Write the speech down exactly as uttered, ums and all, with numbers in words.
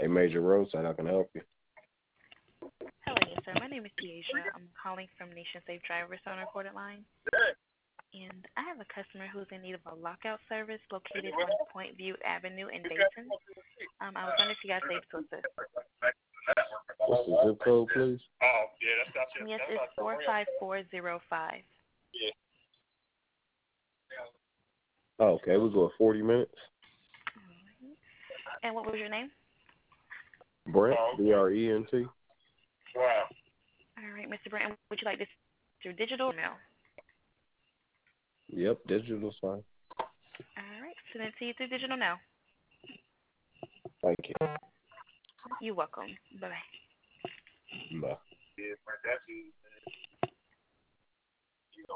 A major roadside, I can help you. Hello, yes, sir. My name is Deasia. I'm calling from Nation Safe Drivers on a recorded line. And I have a customer who's in need of a lockout service located on Point View Avenue in Dayton. Um, I was wondering if you guys able to assist. What's the zip code, please? Yes, it's four five four zero five. Oh, okay, we'll go at forty minutes. And what was your name? Brent, B R E N T. All right, Mister Brent, would you like this through digital or mail? Yep, digital's fine. All right, send it to you through digital now. Thank you. You're welcome. Bye-bye. Bye.